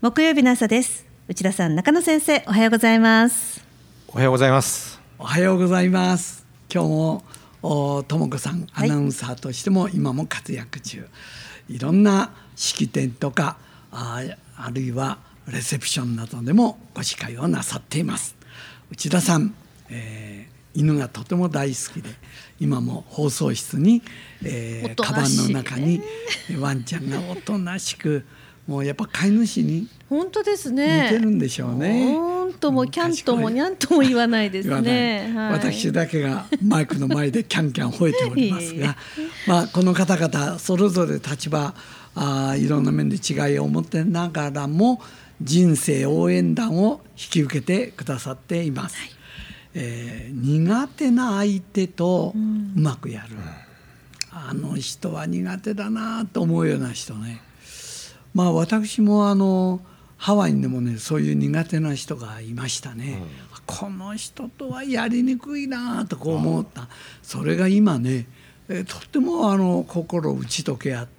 木曜日の朝です。内田さん、中野先生、おはようございます。 おはようございます。 おはようございます。今日も智子さんアナウンサーとしても今も活躍中、いろんな式典とかあるいはレセプションなどでもご司会をなさっています。内田さん、犬がとても大好きで、今も放送室に、カバンの中にワンちゃんがおとなしく、もうやっぱ飼い主に本当ですね。 似てるんでしょうね。 本当もキャンともニャンとも言わないですね。はい、 私だけがマイクの前でキャンキャン吠えておりますがこの方々それぞれ立場いろんな面で違いを持ってながらも人生応援団を引き受けてくださっています。苦手な相手とうまくやる、あの人は苦手だなと思うような人ね。私もハワイにでもね、そういう苦手な人がいましたね。この人とはやりにくいなとこう思った。それが今ね、とっても心打ち解け合って、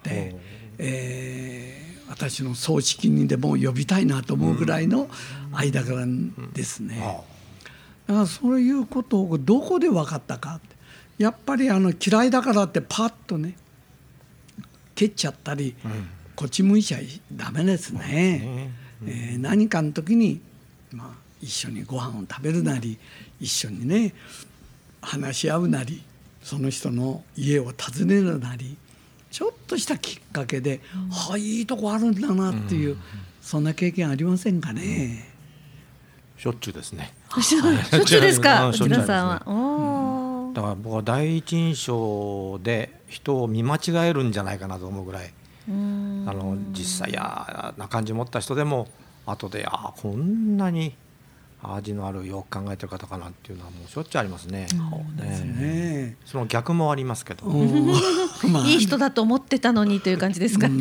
私の葬式にでも呼びたいなと思うぐらいの間柄ですね。だからそういうことをどこで分かったかって、やっぱり嫌いだからってパッとね蹴っちゃったり、こっち向いちゃダメですね。何かの時に、一緒にご飯を食べるなり、一緒にね話し合うなり、その人の家を訪ねるなり、ちょっとしたきっかけで、いいとこあるんだなっていう、そんな経験ありませんかね。 しょっちゅうですね。 しょっちゅうですか。内田さんは。 だから僕は第一印象で人を見間違えるんじゃないかなと思うぐらい、実際嫌な感じ持った人でも後でこんなに味のあるよく考えてる方かなっていうのはもうしょっちゅうありますね。 そうですね。 その逆もありますけど、 いい人だと思ってたのにという感じですか。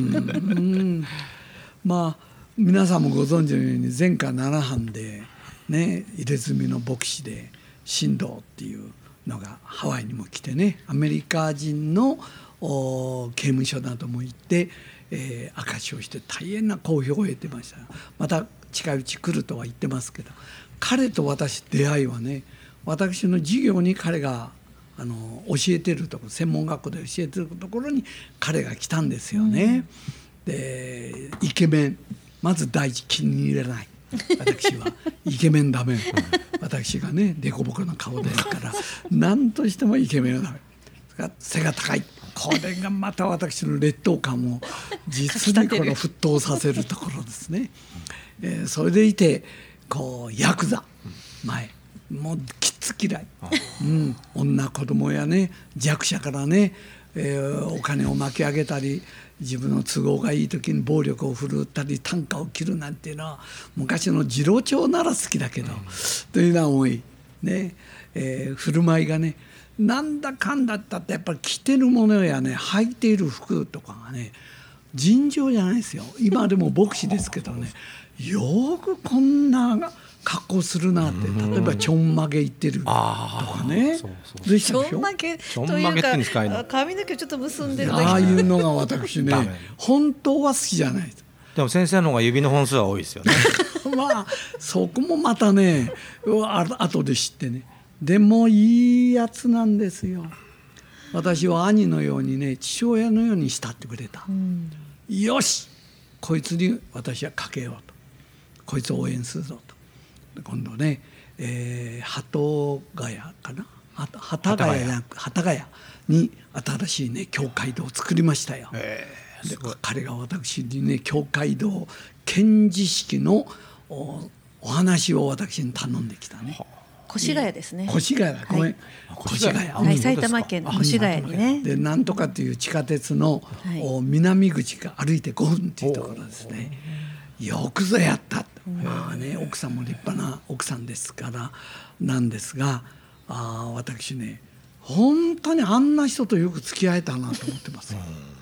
皆さんもご存知のように前科7犯でね、入れ墨の牧師で神道っていうのがハワイにも来てね、アメリカ人の刑務所なども行って、証しをして大変な好評を得てました。また近いうち来るとは言ってますけど、彼と私出会いはね、私の授業に彼が教えてるところ、専門学校で教えてるところに彼が来たんですよね。でイケメン、まず第一気に入れない。私はイケメンダメ。私がねデコボコな顔ですから何としてもイケメンはダメ。背が高い、これがまた私の劣等感を実に沸騰させるところですね。それでいてヤクザ前もうきつ嫌い、女子供やね弱者からね、お金を巻き上げたり、自分の都合がいい時に暴力を振るったり啖呵を切るなんていうのは昔の次郎長なら好きだけど、というのは多いね。振る舞いがね、なんだかんだったってやっぱり着てるものやね、履いている服とかがね尋常じゃないですよ。今でも牧師ですけどね、よくこんな格好するなって。例えばちょんまげいってるとかね。 ちょんまげというか髪の毛ちょっと結んでる、 ああいうのが私ね本当は好きじゃないです。 でも先生の方が指の本数は多いですよね。 そこもまたね後で知ってね、でもいいやつなんですよ。私は兄のようにね、父親のように慕ってくれた。よし、こいつに私はかけようと、こいつを応援するぞと。今度ね、鳩ヶ谷かな、幡ヶ谷に新しいね教会堂を作りましたよ。で彼が私にね教会堂建示式のお話を私に頼んできたね。 越谷ですね。 越谷だ、ごめん、越谷、 埼玉県の越谷にね。 でなんとかっていう地下鉄の、南口が歩いて5分っていうところですね。よくぞやった。奥さんも立派な奥さんですからなんですが、私ね本当にあんな人とよく付き合えたなと思ってます。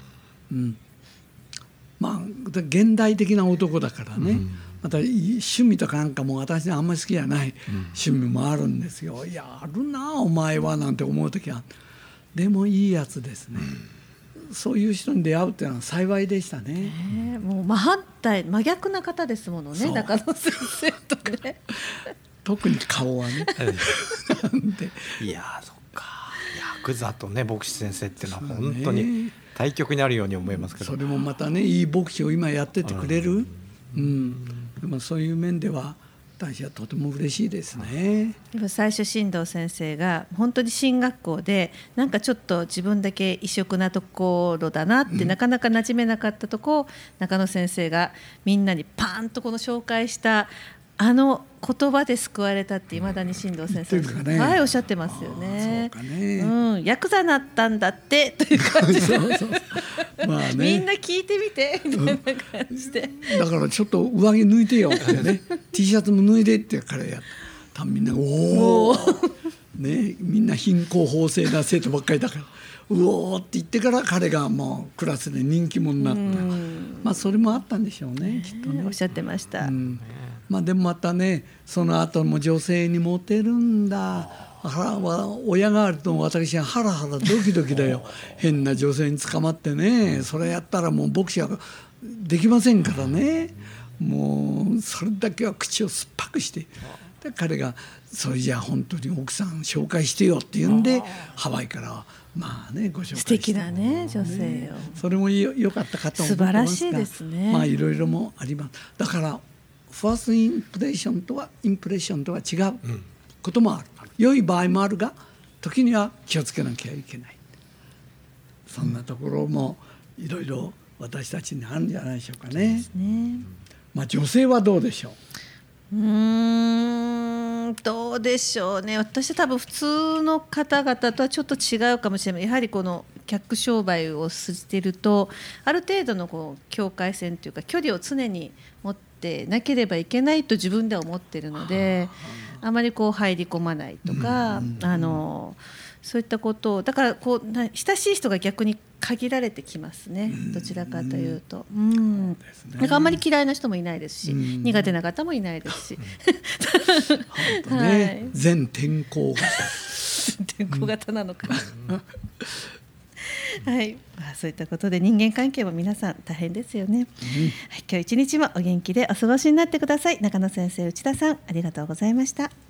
現代的な男だからね、また趣味とかなんかも私あんまり好きじゃない趣味もあるんですよ。やるなお前はなんて思う時は、でもいいやつですね。 そういう人に出会うっていうのは幸いでしたね。 もう真逆な方ですものね、中野先生とね特に顔はねなんでいやそっか、ヤクザとね牧師先生っていうのは本当に対極にあるように思いますけど、 それもまたねいい牧師を今やっててくれる、そういう面では私はとても嬉しいですね。 でも最初進藤先生が本当に進学校でなんかちょっと自分だけ異色なところだなって、なかなか馴染めなかったとこを中野先生がみんなにパーンとこの紹介したあの言葉で救われたって未だに進藤先生、おっしゃってますよね。ヤクザになったんだってという感じでまあね、みんな聞いてみてみたいな感じで、 だからちょっと上着脱いでよってねT シャツも脱いでって彼やったみんなおおね、みんな貧困法制な生徒ばっかりだからうおーって言ってから彼がもうクラスで人気者になった。それもあったんでしょうね、きっとね。 おっしゃってました。 でもまたね、その後も女性にモテるんだ、親があると私はハラハラドキドキだよ変な女性に捕まってね、それやったらもう牧師はできませんからね、もうそれだけは口を酸っぱくして、で彼がそれじゃあ本当に奥さん紹介してよって言うんでハワイからご紹介して、 素敵なね女性を、 それも良かったかと思ってますが、 素晴らしいですね。 いろいろもあります。だからファーストインプレッションとは違うこともある、良い場合もあるが時には気をつけなきゃいけない、そんなところもいろいろ私たちにあるんじゃないでしょうかね。女性はどうでしょう。 どうでしょうね。私は多分普通の方々とはちょっと違うかもしれない。やはりこの客商売をしているとある程度の境界線というか距離を常に持ってなければいけないと自分では思っているので、あまり入り込まないとか、そういったことをだから親しい人が逆に限られてきますね、どちらかというと。だからあんまり嫌いな人もいないですし、苦手な方もいないですし全天候型なのかはい、そういったことで人間関係も皆さん大変ですよね。今日一日もお元気でお過ごしになってください。中野先生、内田さん、ありがとうございました。